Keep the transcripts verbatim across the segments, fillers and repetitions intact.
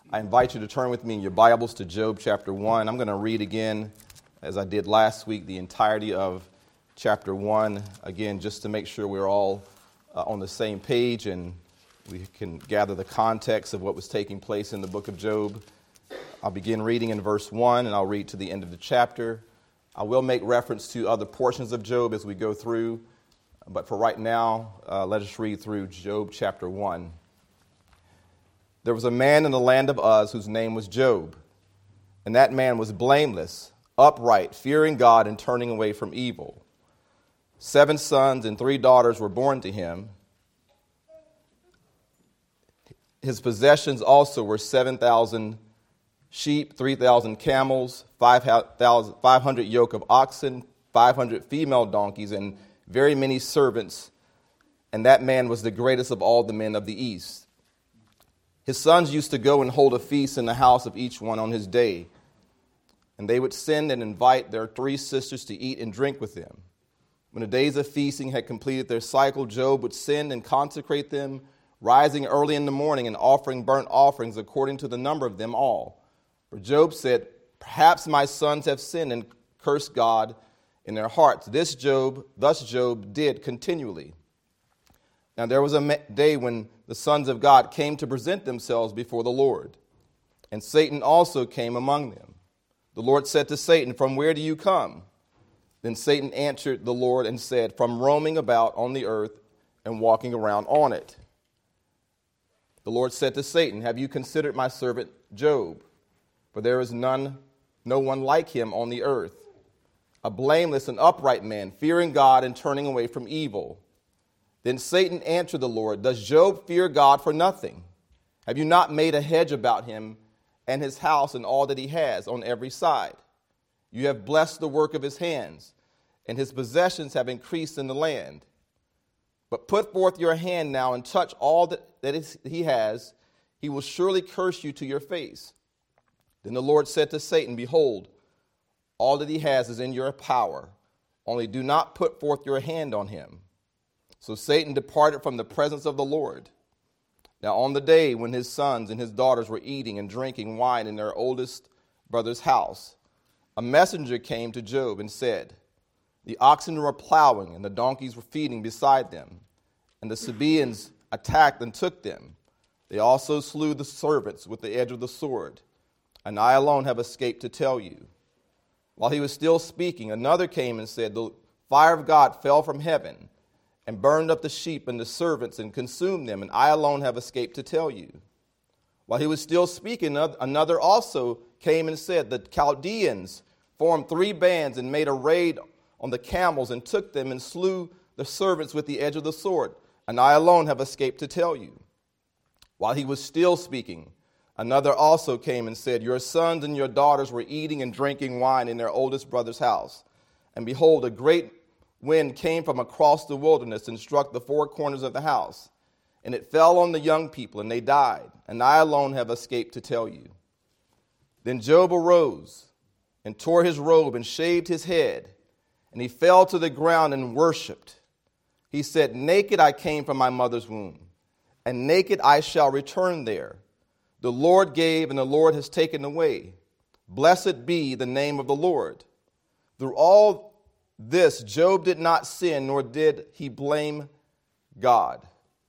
I invite you to turn with me in your Bibles to Job chapter one. I'm going to read again, as I did last week, the entirety of chapter one, again, just to make sure we're all uh, on the same page and we can gather the context of what was taking place in the book of Job. I'll begin reading in verse one, and I'll read to the end of the chapter. I will make reference to other portions of Job as we go through, but for right now, uh, let us read through Job chapter one. There was a man in the land of Uz whose name was Job, and that man was blameless, upright, fearing God and turning away from evil. Seven sons and three daughters were born to him. His possessions also were seven thousand sheep, three thousand camels, five hundred yoke of oxen, five hundred female donkeys, and very many servants. And that man was the greatest of all the men of the east. His sons used to go and hold a feast in the house of each one on his day. And they would send and invite their three sisters to eat and drink with them. When the days of feasting had completed their cycle, Job would send and consecrate them, rising early in the morning and offering burnt offerings according to the number of them all. For Job said, "Perhaps my sons have sinned and cursed God in their hearts." This Job, thus Job did continually. Now there was a day when the sons of God came to present themselves before the Lord, and Satan also came among them. The Lord said to Satan, "From where do you come?" Then Satan answered the Lord and said, "From roaming about on the earth and walking around on it." The Lord said to Satan, "Have you considered my servant Job? For there is none, no one like him on the earth, a blameless and upright man, fearing God and turning away from evil." Then Satan answered the Lord, "Does Job fear God for nothing? Have you not made a hedge about him and his house and all that he has on every side? You have blessed the work of his hands, and his possessions have increased in the land. But put forth your hand now and touch all that, that is, he has. He will surely curse you to your face." Then the Lord said to Satan, "Behold, all that he has is in your power. Only do not put forth your hand on him." So Satan departed from the presence of the Lord. Now on the day when his sons and his daughters were eating and drinking wine in their oldest brother's house, a messenger came to Job and said, "The oxen were plowing and the donkeys were feeding beside them, and the Sabaeans attacked and took them. They also slew the servants with the edge of the sword, and I alone have escaped to tell you." While he was still speaking, another came and said, "The fire of God fell from heaven and burned up the sheep and the servants and consumed them, and I alone have escaped to tell you." While he was still speaking, another also came and said, "The Chaldeans formed three bands and made a raid on the camels and took them and slew the servants with the edge of the sword, and I alone have escaped to tell you." While he was still speaking, another also came and said, "Your sons and your daughters were eating and drinking wine in their oldest brother's house, and behold, a great wind came from across the wilderness and struck the four corners of the house, and it fell on the young people, and they died, and I alone have escaped to tell you." Then Job arose and tore his robe and shaved his head, and he fell to the ground and worshipped. He said, "Naked I came from my mother's womb, and naked I shall return there. The Lord gave, and the Lord has taken away. Blessed be the name of the Lord." Through all this, Job did not sin, nor did he blame God.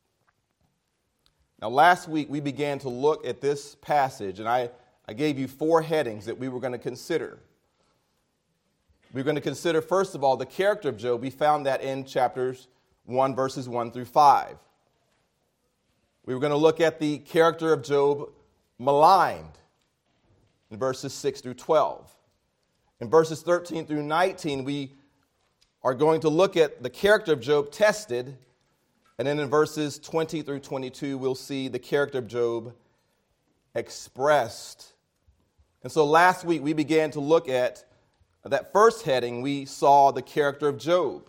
Now, last week we began to look at this passage, and I, I gave you four headings that we were going to consider. We were going to consider, first of all, the character of Job. We found that in chapters one, verses one through five. We were going to look at the character of Job maligned in verses six through twelve. In verses thirteen through nineteen, we are going to look at the character of Job tested, and then in verses twenty through twenty-two, we'll see the character of Job expressed. And so last week, we began to look at that first heading. We saw the character of Job.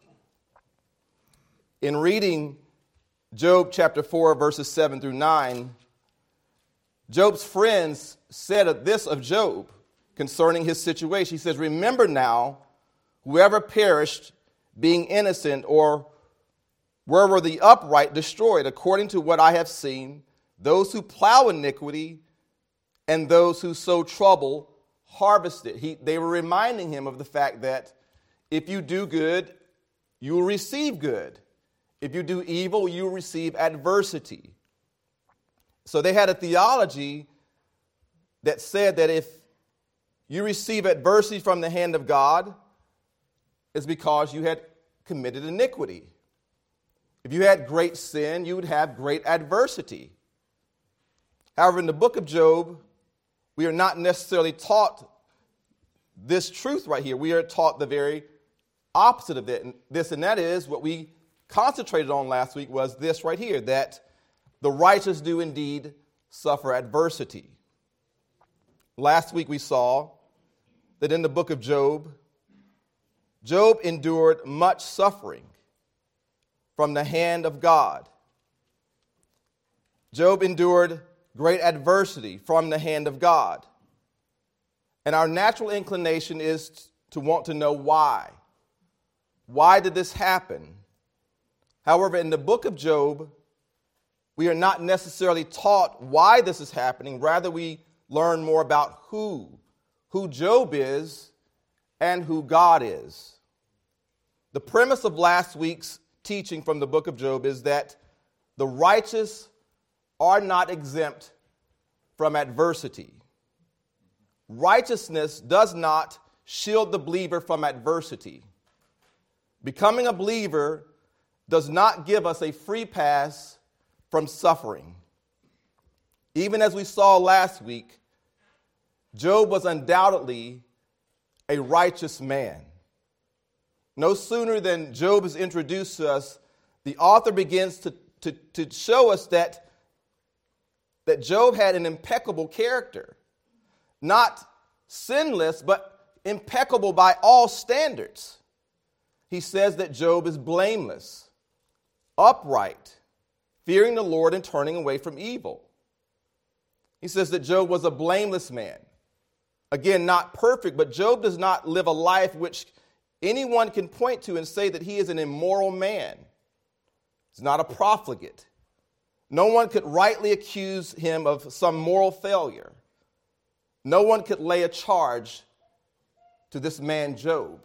In reading Job chapter four, verses seven through nine, Job's friends said this of Job concerning his situation. He says, "Remember now, whoever perished being innocent, or where were the upright destroyed? According to what I have seen, those who plow iniquity and those who sow trouble harvest it. He, they were reminding him of the fact that if you do good, you will receive good. If you do evil, you will receive adversity. So they had a theology that said that if you receive adversity from the hand of God, it's because you had committed iniquity. If you had great sin, you would have great adversity. However, in the book of Job, we are not necessarily taught this truth right here. We are taught the very opposite of it. This, and that is what we concentrated on last week was this right here, that the righteous do indeed suffer adversity. Last week we saw that in the book of Job, Job endured much suffering from the hand of God. Job endured great adversity from the hand of God. And our natural inclination is to want to know why. Why did this happen? However, in the book of Job, we are not necessarily taught why this is happening. Rather, we learn more about who, who Job is and who God is. The premise of last week's teaching from the book of Job is that the righteous are not exempt from adversity. Righteousness does not shield the believer from adversity. Becoming a believer does not give us a free pass from suffering. Even as we saw last week, Job was undoubtedly a righteous man. No sooner than Job is introduced to us, the author begins to, to, to show us that that Job had an impeccable character. Not sinless, but impeccable by all standards. He says that Job is blameless, upright, fearing the Lord and turning away from evil. He says that Job was a blameless man. Again, not perfect, but Job does not live a life which anyone can point to and say that he is an immoral man. He's not a profligate. No one could rightly accuse him of some moral failure. No one could lay a charge to this man Job.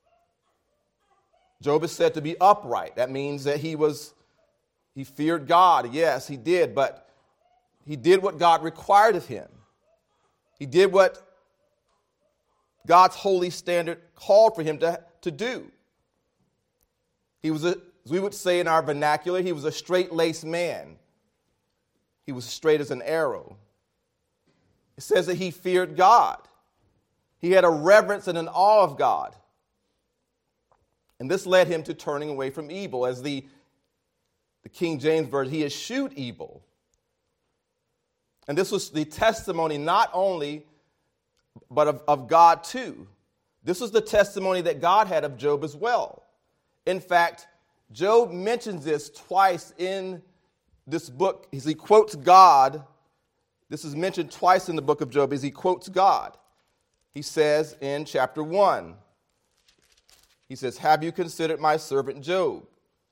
Job is said to be upright. That means that he was, he feared God. Yes, he did, but he did what God required of him. He did what God's holy standard called for him to, to do. He was, a, as we would say in our vernacular, he was a straight-laced man. He was straight as an arrow. It says that he feared God. He had a reverence and an awe of God. And this led him to turning away from evil. As the, the King James Version, he eschewed evil. And this was the testimony not only, but of, of God too. This was the testimony that God had of Job as well. In fact, Job mentions this twice in this book. As he quotes God, this is mentioned twice in the book of Job as he quotes God. He says in chapter one, he says, "Have you considered my servant Job?"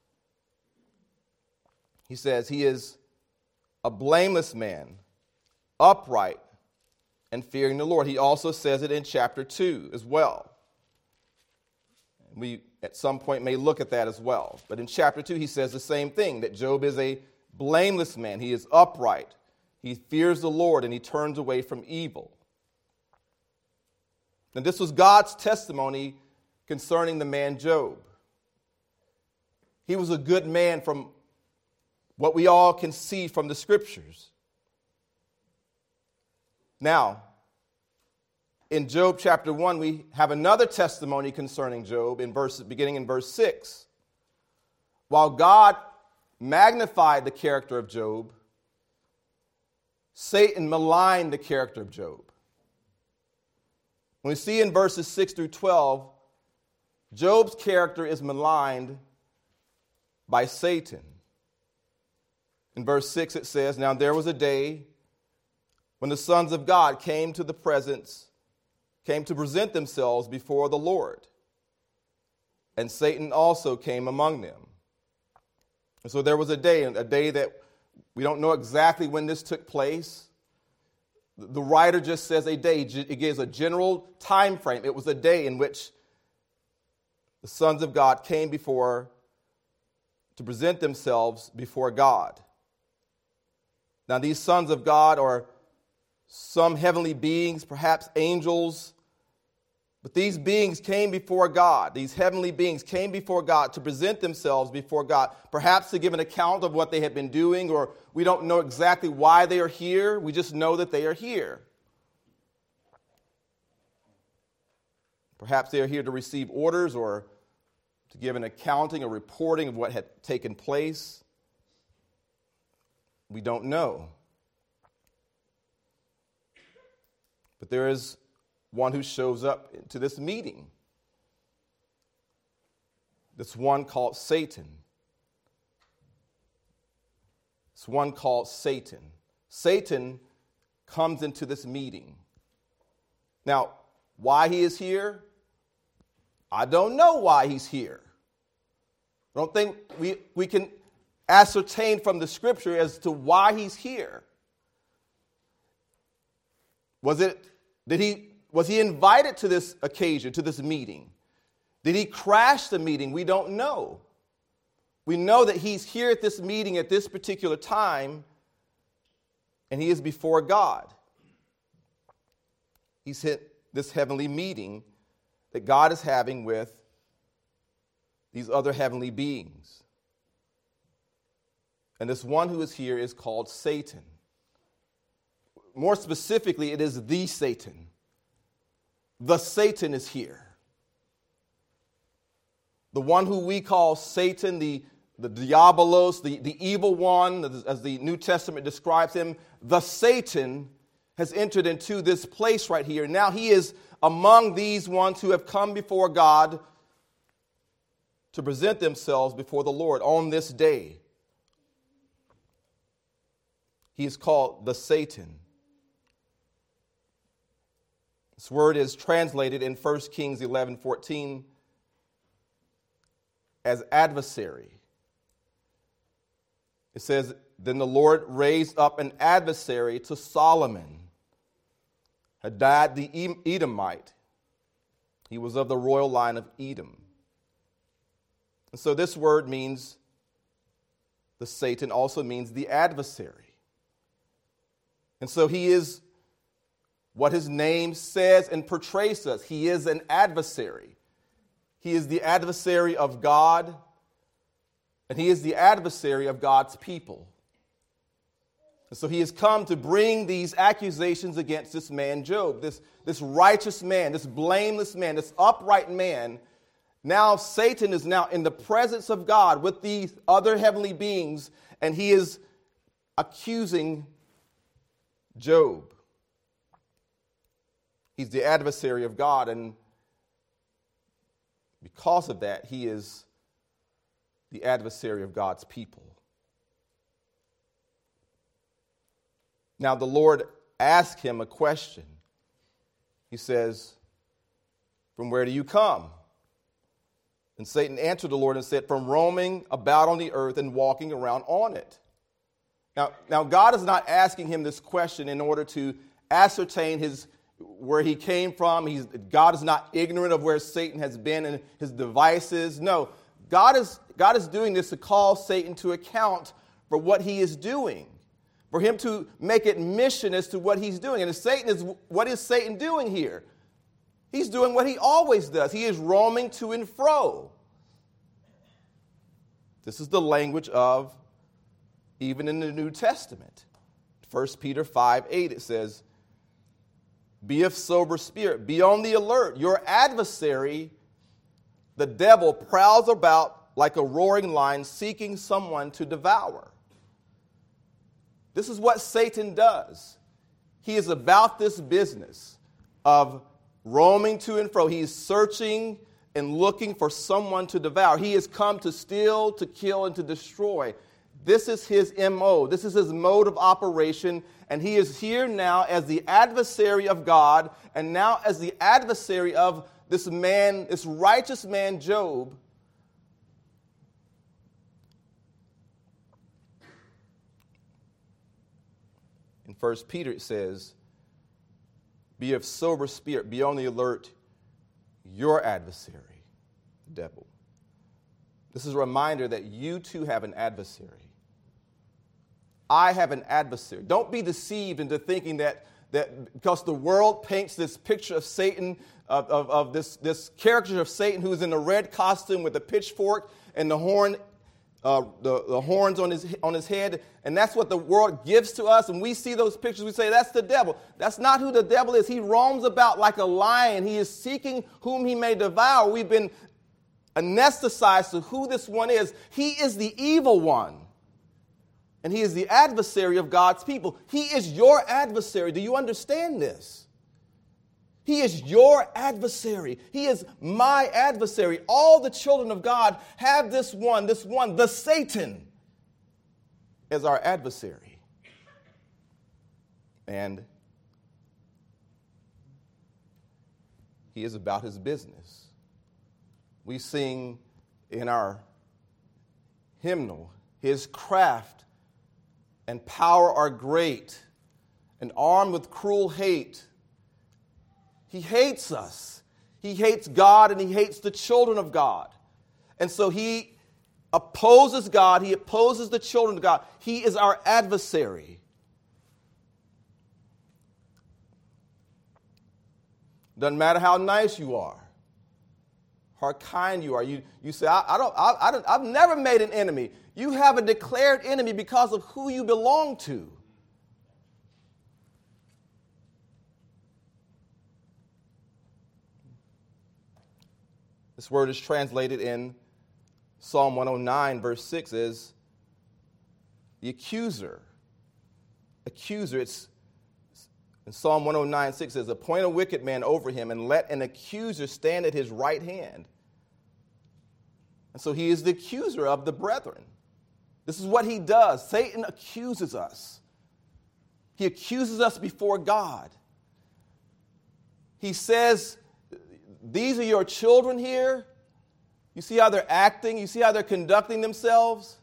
He says he is a blameless man, upright, and fearing the Lord. He also says it in chapter two as well. We at some point may look at that as well. But in chapter two, he says the same thing, that Job is a blameless man. He is upright. He fears the Lord, and he turns away from evil. And this was God's testimony concerning the man Job. He was a good man from what we all can see from the scriptures. Now, in Job chapter one, we have another testimony concerning Job in verse, beginning in verse six. While God magnified the character of Job, Satan maligned the character of Job. When we see in verses six through twelve, Job's character is maligned by Satan. In verse six it says, "Now there was a day when the sons of God came to the presence, came to present themselves before the Lord. And Satan also came among them." And so there was a day, a day that we don't know exactly when this took place. The writer just says a day. It gives a general time frame. It was a day in which the sons of God came before to present themselves before God. Now, these sons of God are some heavenly beings, perhaps angels, but these beings came before God. These heavenly beings came before God to present themselves before God, perhaps to give an account of what they had been doing, or we don't know exactly why they are here. We just know that they are here. Perhaps they are here to receive orders or to give an accounting or reporting of what had taken place. We don't know. But there is one who shows up to this meeting. This one called Satan. This one called Satan. Satan comes into this meeting. Now, why he is here? I don't know why he's here. I don't think we, we can ascertain from the scripture as to why he's here. Was it, did he, was he invited to this occasion, to this meeting? Did he crash the meeting? We don't know. We know that he's here at this meeting at this particular time, and he is before God. He's hit this heavenly meeting that God is having with these other heavenly beings. And this one who is here is called Satan. More specifically, it is the Satan. The Satan is here. The one who we call Satan, the, the Diabolos, the, the evil one, as the New Testament describes him, the Satan has entered into this place right here. Now he is among these ones who have come before God to present themselves before the Lord on this day. He is called the Satan. This word is translated in First Kings eleven fourteen as adversary. It says, then the Lord raised up an adversary to Solomon, Hadad the Edomite. He was of the royal line of Edom. And so this word means, the Satan also means the adversary. And so he is what his name says and portrays us. He is an adversary. He is the adversary of God, and he is the adversary of God's people. And so he has come to bring these accusations against this man Job, this, this righteous man, this blameless man, this upright man. Now Satan is now in the presence of God with these other heavenly beings, and he is accusing Job. He's the adversary of God, and because of that, he is the adversary of God's people. Now, the Lord asked him a question. He says, from where do you come? And Satan answered the Lord and said, from roaming about on the earth and walking around on it. Now, now God is not asking him this question in order to ascertain his where he came from. He's, God is not ignorant of where Satan has been and his devices. No, God is, God is doing this to call Satan to account for what he is doing, for him to make admission as to what he's doing. And Satan is, what is Satan doing here? He's doing what he always does. He is roaming to and fro. This is the language of, even in the New Testament. First Peter five eight, it says, be of sober spirit, be on the alert. Your adversary, the devil, prowls about like a roaring lion seeking someone to devour. This is what Satan does. He is about this business of roaming to and fro. He is searching and looking for someone to devour. He has come to steal, to kill, and to destroy. This is his M O. This is his mode of operation. And he is here now as the adversary of God, and now as the adversary of this man, this righteous man, Job. In First Peter it says, Be of sober spirit. Be on the alert. Your adversary, the devil. This is a reminder that you too have an adversary. I have an adversary. Don't be deceived into thinking that, that because the world paints this picture of Satan, of, of, of this, this caricature of Satan who's in a red costume with a pitchfork and the horn, uh, the, the horns on his, on his head, and that's what the world gives to us, and we see those pictures, we say, that's the devil. That's not who the devil is. He roams about like a lion. He is seeking whom he may devour. We've been anesthetized to who this one is. He is the evil one. And he is the adversary of God's people. He is your adversary. Do you understand this? He is your adversary. He is my adversary. All the children of God have this one, this one, the Satan, as our adversary. And he is about his business. We sing in our hymnal, his craft and power are great, and armed with cruel hate. He hates us. He hates God, and he hates the children of God. And so he opposes God. He opposes the children of God. He is our adversary. Doesn't matter how nice you are, how kind you are. You, you say, I, I don't, I, I don't, I've never made an enemy. You have a declared enemy because of who you belong to. This word is translated in Psalm one oh nine, verse six, as the accuser. Accuser, it's in Psalm one oh nine, six says, appoint a wicked man over him and let an accuser stand at his right hand. And so he is the accuser of the brethren. This is what he does. Satan accuses us. He accuses us before God. He says, these are your children here. You see how they're acting? You see how they're conducting themselves?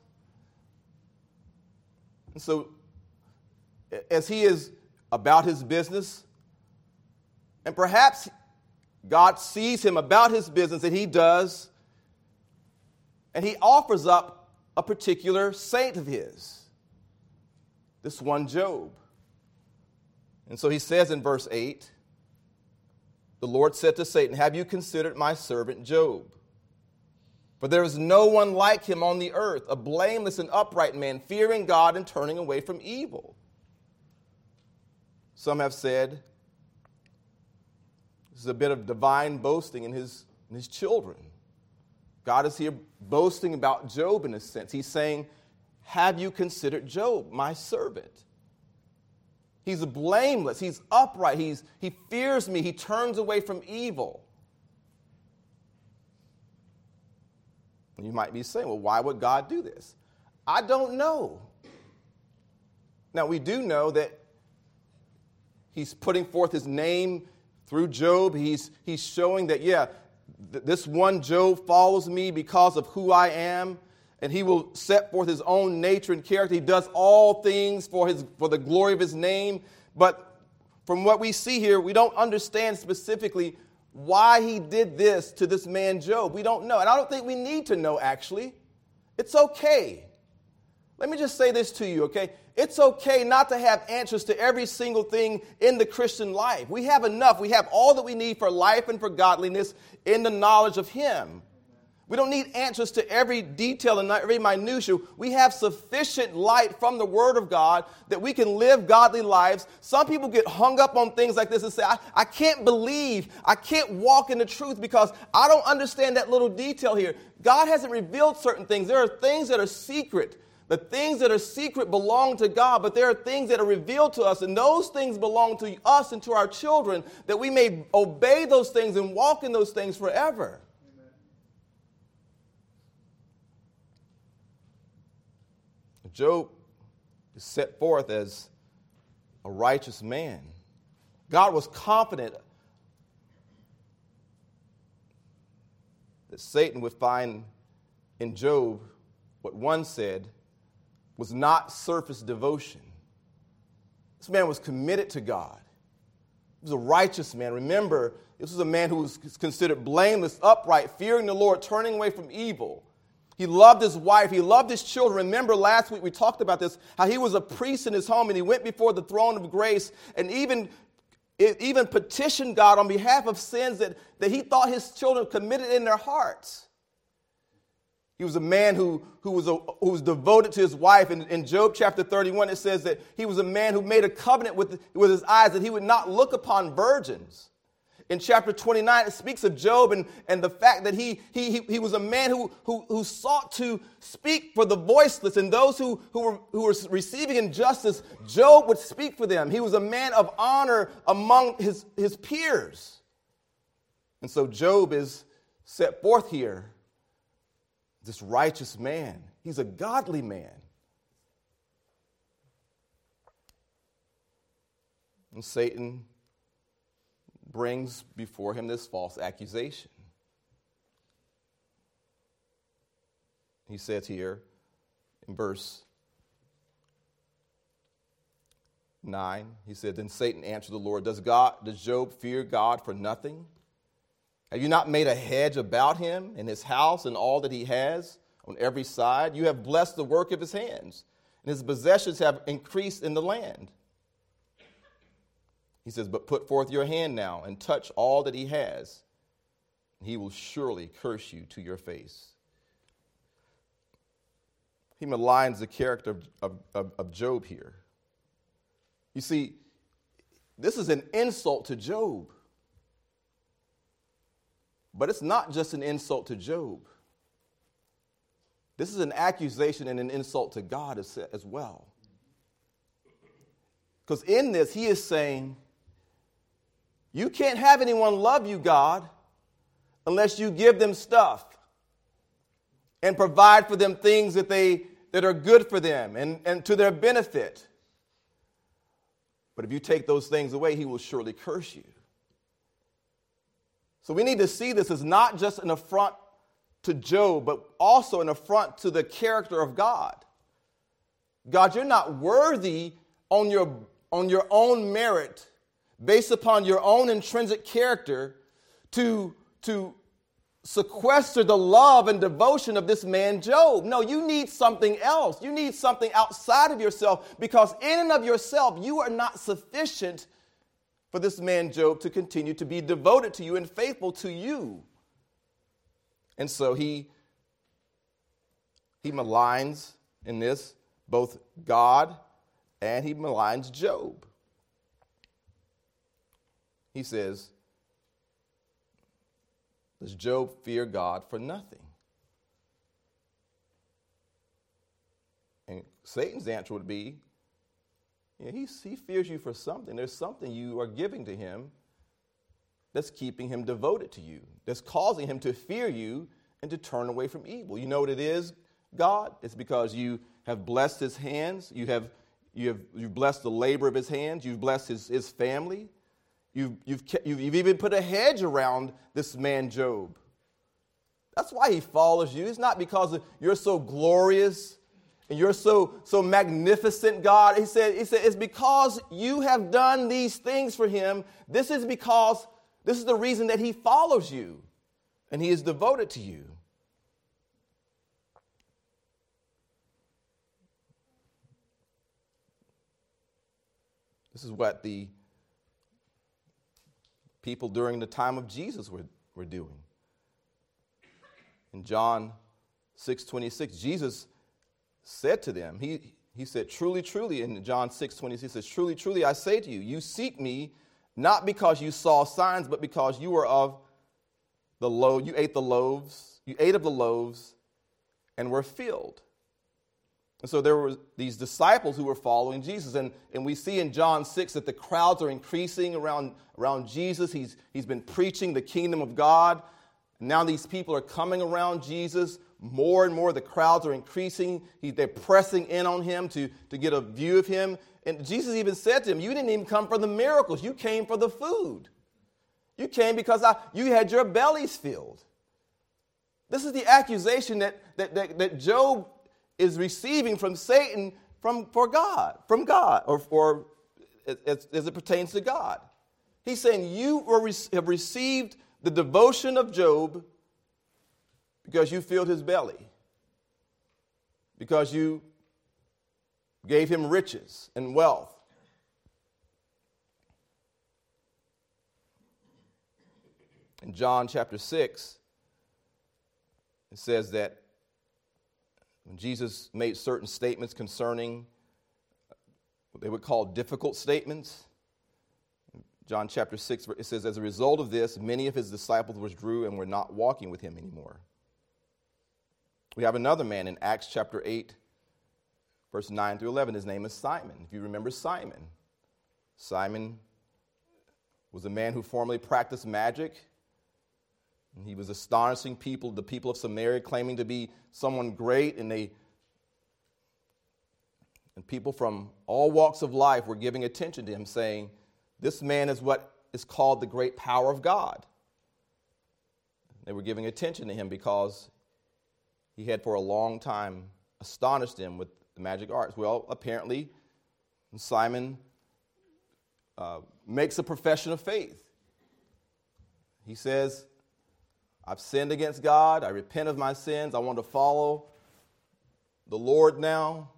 And so, as he is about his business, and perhaps God sees him about his business, and he does, and he offers up a particular saint of his, this one Job. And so he says in verse eight, the Lord said to Satan, have you considered my servant Job? For there is no one like him on the earth, a blameless and upright man, fearing God and turning away from evil. Some have said this is a bit of divine boasting in his, in his children. God is here boasting about Job in a sense. He's saying, have you considered Job, my servant? He's blameless. He's upright. He's, he fears me. He turns away from evil. And you might be saying, well, why would God do this? I don't know. Now, we do know that he's putting forth his name through Job. He's, he's showing that, yeah, th- this one Job follows me because of who I am. And he will set forth his own nature and character. He does all things for his for the glory of his name. But from what we see here, we don't understand specifically why he did this to this man Job. We don't know. And I don't think we need to know, actually. It's okay. Let me just say this to you, okay? It's okay not to have answers to every single thing in the Christian life. We have enough. We have all that we need for life and for godliness in the knowledge of him. We don't need answers to every detail and every minutia. We have sufficient light from the Word of God that we can live godly lives. Some people get hung up on things like this and say, I, I can't believe, I can't walk in the truth because I don't understand that little detail here. God hasn't revealed certain things. There are things that are secret. The things that are secret belong to God, but there are things that are revealed to us, and those things belong to us and to our children, that we may obey those things and walk in those things forever. Job is set forth as a righteous man. God was confident that Satan would find in Job what one said was not surface devotion. This man was committed to God. He was a righteous man. Remember, this was a man who was considered blameless, upright, fearing the Lord, turning away from evil. He loved his wife. He loved his children. Remember last week we talked about this, how he was a priest in his home and he went before the throne of grace and even, even petitioned God on behalf of sins that, that he thought his children committed in their hearts. He was a man who, who, was, a, who was devoted to his wife. In, in Job chapter thirty-one, it says that he was a man who made a covenant with, with his eyes that he would not look upon virgins. In chapter twenty-nine, it speaks of Job and, and the fact that he, he, he, he was a man who, who, who sought to speak for the voiceless and those who, who, were, who were receiving injustice. Job would speak for them. He was a man of honor among his, his peers. And so Job is set forth here. This righteous man. He's a godly man. And Satan brings before him this false accusation. He says here in verse nine, he said, then Satan answered the Lord, Does God, does Job fear God for nothing? Have you not made a hedge about him and his house and all that he has on every side? You have blessed the work of his hands, and his possessions have increased in the land. He says, but put forth your hand now and touch all that he has, and he will surely curse you to your face. He maligns the character of, of, of Job here. You see, this is an insult to Job. But it's not just an insult to Job. This is an accusation and an insult to God as, as well. Because in this, he is saying, you can't have anyone love you, God, unless you give them stuff and provide for them things that they that are good for them and, and to their benefit. But if you take those things away, he will surely curse you. So we need to see this as not just an affront to Job, but also an affront to the character of God. God, you're not worthy on your, on your own merit, based upon your own intrinsic character, to, to sequester the love and devotion of this man Job. No, you need something else. You need something outside of yourself, because in and of yourself, you are not sufficient for this man Job to continue to be devoted to you and faithful to you. And so he, he maligns in this both God and he maligns Job. He says, does Job fear God for nothing? And Satan's answer would be, yeah, he, he fears you for something. There's something you are giving to him that's keeping him devoted to you, that's causing him to fear you and to turn away from evil. You know what it is, God? It's because you have blessed his hands. You have, you have you've blessed the labor of his hands. You've blessed his, his family. You've, you've, you've, you've even put a hedge around this man Job. That's why he follows you. It's not because you're so glorious and you're so, so magnificent, God. He said, he said, it's because you have done these things for him. This is because, this is the reason that he follows you and he is devoted to you. This is what the people during the time of Jesus were, were doing. In John six twenty-six, Jesus said to them, he, he said, truly, truly, in John six twenty-six, he says, truly, truly, I say to you, you seek me not because you saw signs, but because you were of the loaf, you ate the loaves, you ate of the loaves and were filled. And so there were these disciples who were following Jesus. And, and we see in John six that the crowds are increasing around, around Jesus. He's, he's been preaching the kingdom of God. And now these people are coming around Jesus. More and more the crowds are increasing. He, they're pressing in on him to, to get a view of him. And Jesus even said to him, you didn't even come for the miracles. You came for the food. You came because I, you had your bellies filled. This is the accusation that, that, that, that Job is receiving from Satan from for God, from God, or, or as, as it pertains to God. He's saying you were, have received the devotion of Job because you filled his belly, because you gave him riches and wealth. In John chapter six, it says that when Jesus made certain statements concerning what they would call difficult statements, John chapter six, it says, as a result of this, many of his disciples withdrew and were not walking with him anymore. We have another man in Acts chapter eight, verse nine through eleven. His name is Simon. If you remember Simon, Simon was a man who formerly practiced magic. And he was astonishing people, the people of Samaria, claiming to be someone great, and they and people from all walks of life were giving attention to him, saying, this man is what is called the great power of God. They were giving attention to him because he had for a long time astonished them with the magic arts. Well, apparently, Simon uh, makes a profession of faith. He says, I've sinned against God. I repent of my sins. I want to follow the Lord now.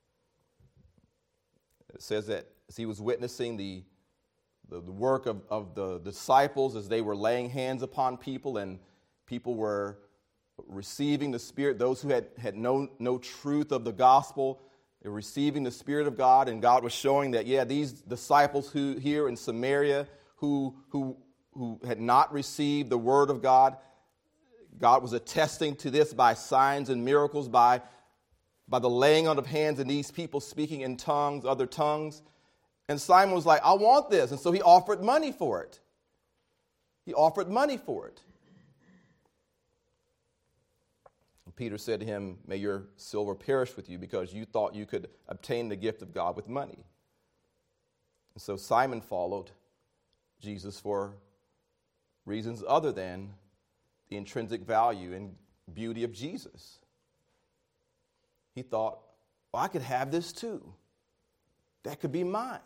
It says that as he was witnessing the, the, the work of, of the disciples as they were laying hands upon people and people were receiving the Spirit, those who had, had no, no truth of the gospel, they were receiving the Spirit of God, and God was showing that, yeah, these disciples who here in Samaria who, who, who had not received the word of God, God was attesting to this by signs and miracles, by, by the laying on of hands and these people speaking in tongues, other tongues. And Simon was like, I want this. And so he offered money for it. He offered money for it. And Peter said to him, may your silver perish with you because you thought you could obtain the gift of God with money. And so Simon followed Jesus for reasons other than the intrinsic value and beauty of Jesus. He thought, well, I could have this too. That could be mine.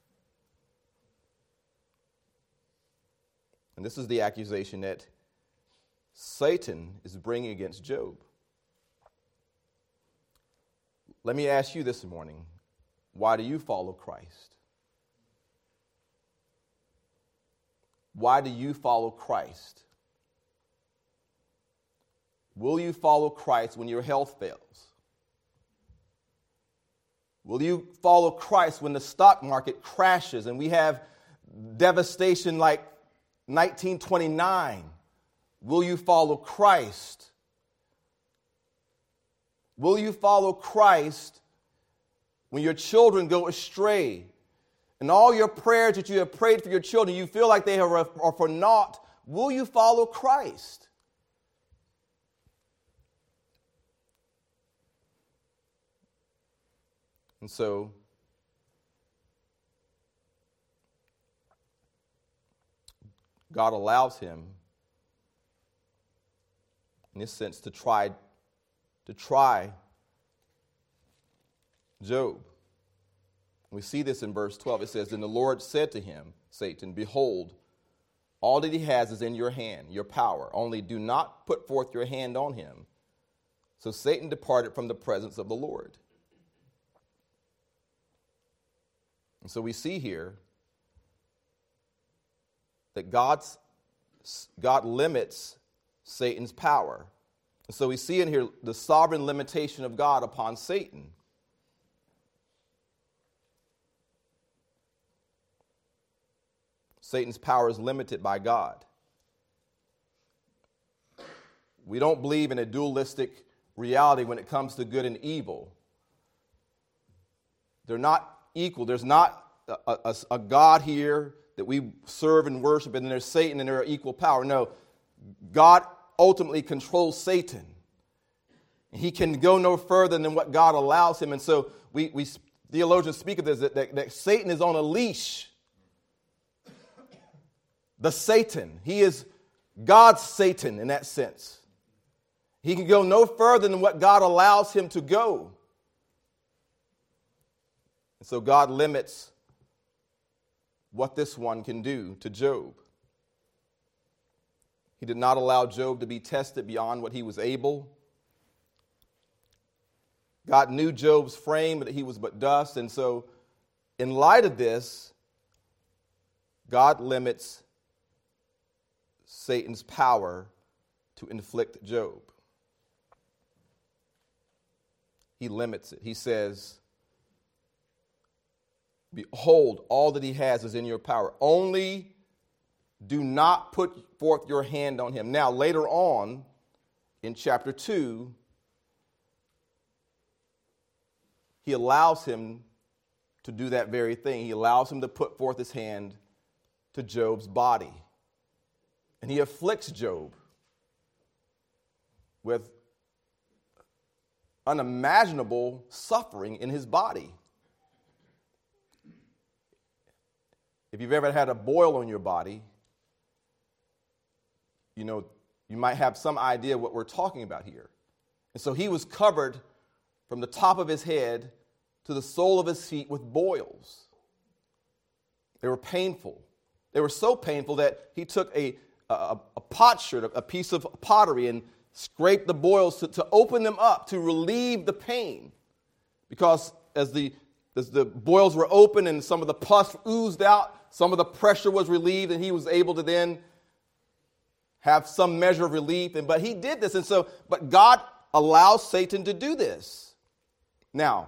And this is the accusation that Satan is bringing against Job. Let me ask you this morning, why do you follow Christ? Why do you follow Christ? Will you follow Christ when your health fails? Will you follow Christ when the stock market crashes and we have devastation like nineteen twenty-nine? Will you follow Christ? Will you follow Christ when your children go astray and all your prayers that you have prayed for your children, you feel like they are, are for naught? Will you follow Christ? And so, God allows him, in this sense, to try, to try Job. We see this in verse twelve. It says, then the Lord said to him, Satan, behold, all that he has is in your hand, your power. Only do not put forth your hand on him. So Satan departed from the presence of the Lord. And so we see here that God's, God limits Satan's power. And so we see in here the sovereign limitation of God upon Satan. Satan's power is limited by God. We don't believe in a dualistic reality when it comes to good and evil. They're not equal. There's not a, a, a God here that we serve and worship, and then there's Satan and they're equal power. No, God ultimately controls Satan. He can go no further than what God allows him. And so we, we theologians speak of this, that, that, that Satan is on a leash. The Satan. He is God's Satan in that sense. He can go no further than what God allows him to go. And so God limits what this one can do to Job. He did not allow Job to be tested beyond what he was able. God knew Job's frame, that he was but dust, and so in light of this, God limits Satan's power to inflict Job. He limits it. He says, behold, all that he has is in your power. Only do not put forth your hand on him. Now, later on in chapter two, he allows him to do that very thing. He allows him to put forth his hand to Job's body. And he afflicts Job with unimaginable suffering in his body. If you've ever had a boil on your body, you know, you might have some idea what we're talking about here. And so he was covered from the top of his head to the sole of his feet with boils. They were painful. They were so painful that he took a, a, a potsherd, a piece of pottery, and scraped the boils to, to open them up, to relieve the pain. Because as the, as the boils were open and some of the pus oozed out, some of the pressure was relieved, and he was able to then have some measure of relief. And but he did this, and so, but God allows Satan to do this. Now,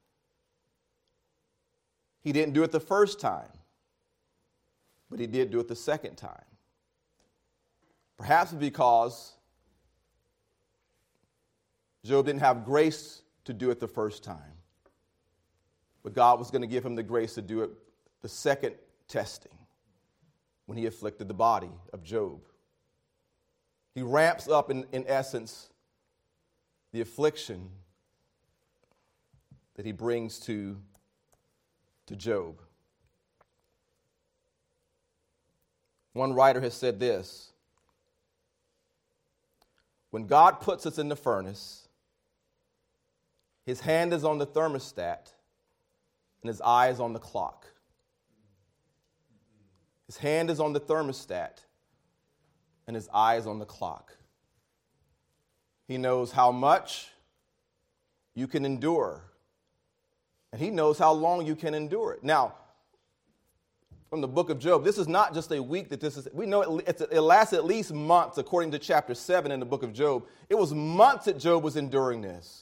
he didn't do it the first time, but he did do it the second time. Perhaps because Job didn't have grace to do it the first time, but God was going to give him the grace to do it the second testing when he afflicted the body of Job. He ramps up, in, in essence, the affliction that he brings to, to Job. One writer has said this: when God puts us in the furnace, his hand is on the thermostat and his eye is on the clock. His hand is on the thermostat and his eye is on the clock. He knows how much you can endure, and he knows how long you can endure it. Now, from the book of Job, this is not just a week that this is, we know it, it's, it lasts at least months, according to chapter seven in the book of Job. It was months that Job was enduring this.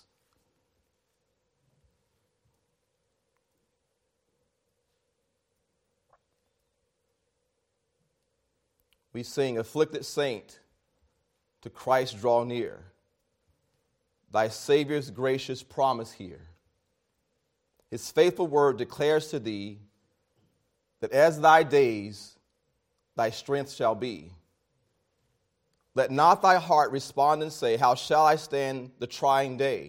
We sing, afflicted saint, to Christ draw near. Thy Savior's gracious promise hear. His faithful word declares to thee that as thy days, thy strength shall be. Let not thy heart respond and say, how shall I stand the trying day?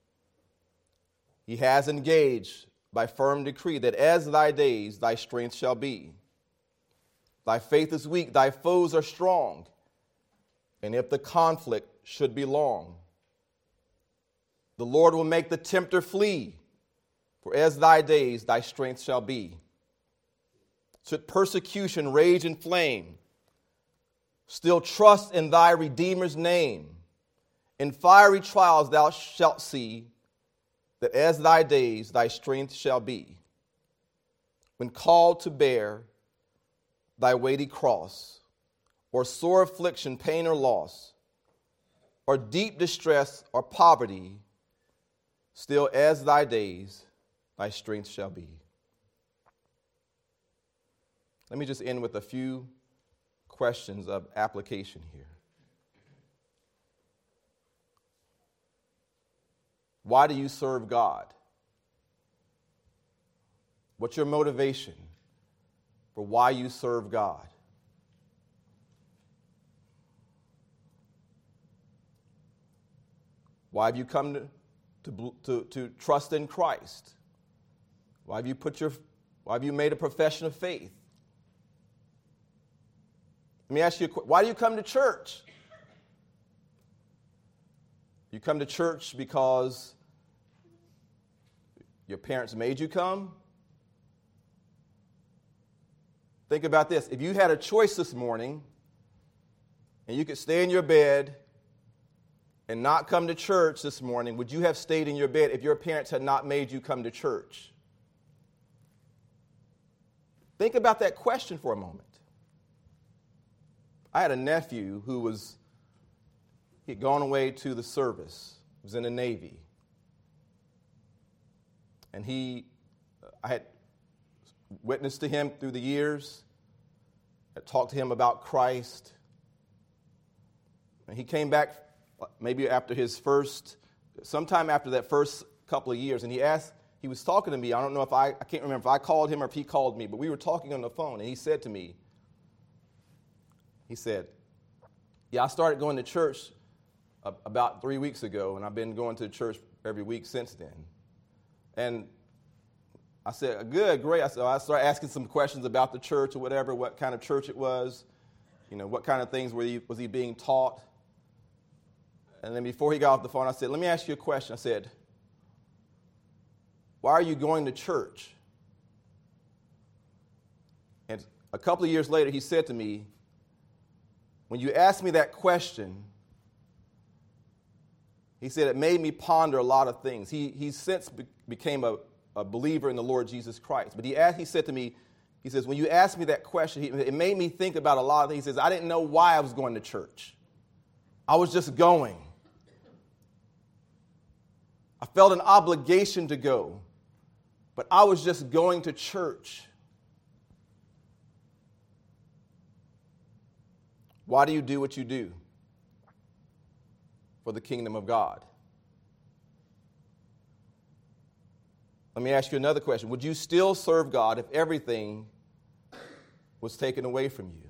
He has engaged by firm decree that as thy days, thy strength shall be. Thy faith is weak, thy foes are strong, and if the conflict should be long, the Lord will make the tempter flee, for as thy days, thy strength shall be. Should persecution rage and flame, still trust in thy Redeemer's name. In fiery trials thou shalt see that as thy days, thy strength shall be. When called to bear thy weighty cross, or sore affliction, pain, or loss, or deep distress, or poverty, still as thy days, thy strength shall be. Let me just end with a few questions of application here. Why do you serve God? What's your motivation for why you serve God? Why have you come to, to, to, to trust in Christ? Why have you put your why have you made a profession of faith? Let me ask you, why do you come to church? You come to church because your parents made you come? Think about this. If you had a choice this morning and you could stay in your bed and not come to church this morning, would you have stayed in your bed if your parents had not made you come to church? Think about that question for a moment. I had a nephew who was, he had gone away to the service. He was in the Navy. And he, I had witnessed to him through the years. I talked to him about Christ. And he came back maybe after his first, sometime after that first couple of years, and he asked, he was talking to me. I don't know if I, I can't remember if I called him or if he called me, but we were talking on the phone, and he said to me, he said, yeah, I started going to church about three weeks ago, and I've been going to church every week since then. And I said, good, great. So I started asking some questions about the church or whatever, what kind of church it was, you know, what kind of things were he, was he being taught. And then before he got off the phone, I said, let me ask you a question. I said, why are you going to church? And a couple of years later, he said to me, when you asked me that question, he said it made me ponder a lot of things. He, he since be, became a, a believer in the Lord Jesus Christ. But he asked, he said to me, he says, when you asked me that question, he, it made me think about a lot of things. He says, I didn't know why I was going to church. I was just going. I felt an obligation to go, but I was just going to church. Why do you do what you do? For the kingdom of God. Let me ask you another question. Would you still serve God if everything was taken away from you?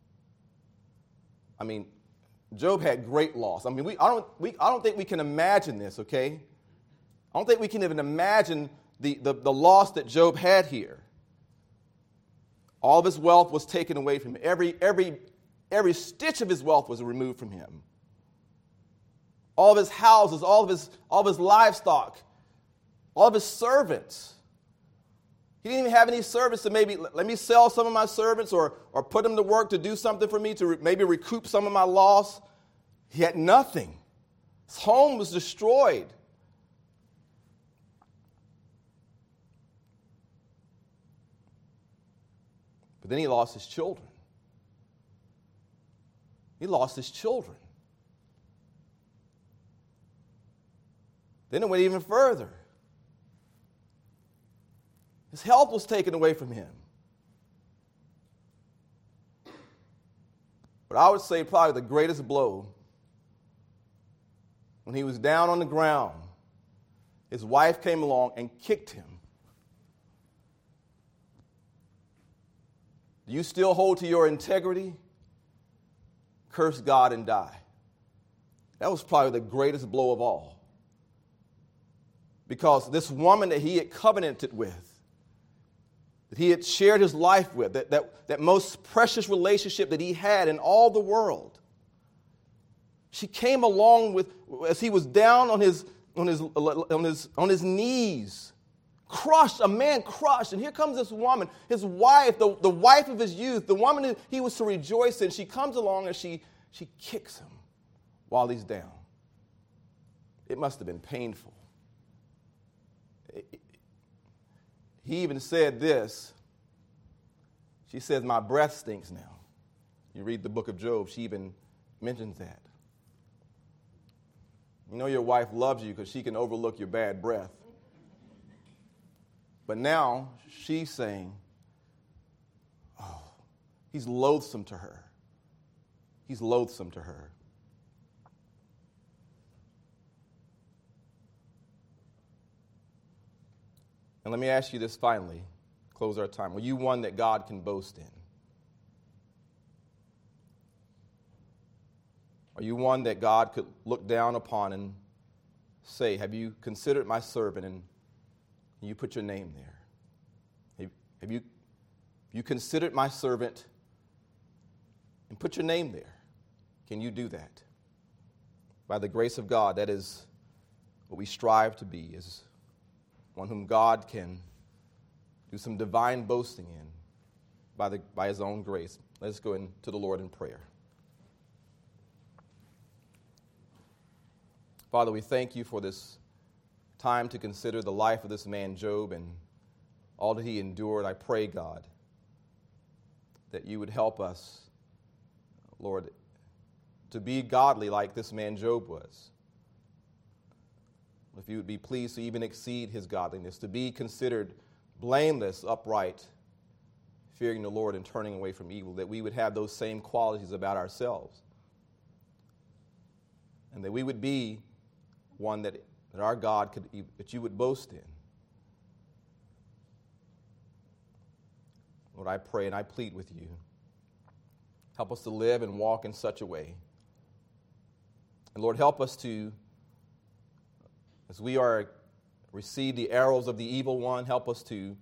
I mean, Job had great loss. I mean, we, I don't, we, I don't think we can imagine this, okay? I don't think we can even imagine the, the, the loss that Job had here. All of his wealth was taken away from him. Every, every, every stitch of his wealth was removed from him. All of his houses, all of his, all of his livestock, all of his servants. He didn't even have any servants to maybe, let me sell some of my servants or, or put them to work to do something for me to re, maybe recoup some of my loss. He had nothing. His home was destroyed. But then he lost his children. He lost his children. Then it went even further. His health was taken away from him. But I would say probably the greatest blow, when he was down on the ground, his wife came along and kicked him. Do you still hold to your integrity? Curse God and die. That was probably the greatest blow of all. Because this woman that he had covenanted with, that he had shared his life with, that, that, that most precious relationship that he had in all the world, she came along with, as he was down on his, on his, on his, on his knees, crushed, a man crushed. And here comes this woman, his wife, the, the wife of his youth, the woman that he was to rejoice in. She comes along and she, she kicks him while he's down. It must have been painful. He even said this. She says, my breath stinks now. You read the book of Job, she even mentions that. You know your wife loves you because she can overlook your bad breath. But now she's saying, oh, he's loathsome to her. He's loathsome to her. And let me ask you this finally, close our time. Are you one that God can boast in? Are you one that God could look down upon and say, have you considered my servant, and you put your name there? Have, have you, have you considered my servant and put your name there? Can you do that? By the grace of God, that is what we strive to be, is one whom God can do some divine boasting in. by, the, by his own grace. Let's go into the Lord in prayer. Father, we thank you for this time to consider the life of this man Job and all that he endured. I pray, God, that you would help us, Lord, to be godly like this man Job was. If you would be pleased to even exceed his godliness, to be considered blameless, upright, fearing the Lord and turning away from evil, that we would have those same qualities about ourselves. And that we would be one that, that our God could, that you would boast in. Lord, I pray and I plead with you. Help us to live and walk in such a way. And Lord, help us to, as we are receive the arrows of the evil one, help us to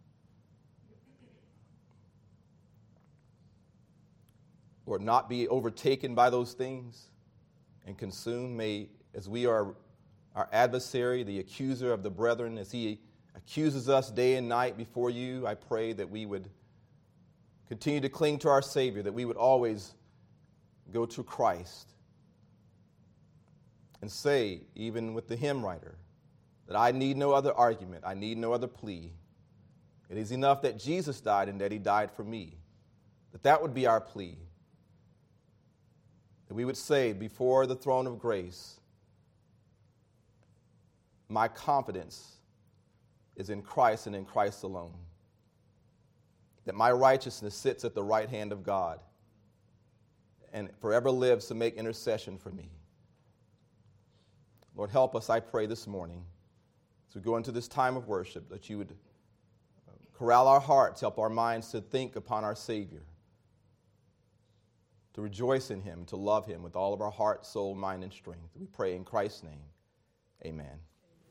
Lord, not be overtaken by those things and consumed. May, as we are our adversary, the accuser of the brethren, as he accuses us day and night before you, I pray that we would continue to cling to our Savior, that we would always go to Christ and say, even with the hymn writer, that I need no other argument, I need no other plea. It is enough that Jesus died and that he died for me. That that would be our plea. That we would say before the throne of grace, my confidence is in Christ and in Christ alone. That my righteousness sits at the right hand of God and forever lives to make intercession for me. Lord, help us, I pray, this morning, as we go into this time of worship, that you would corral our hearts, help our minds to think upon our Savior, to rejoice in him, to love him with all of our heart, soul, mind, and strength. We pray in Christ's name. Amen.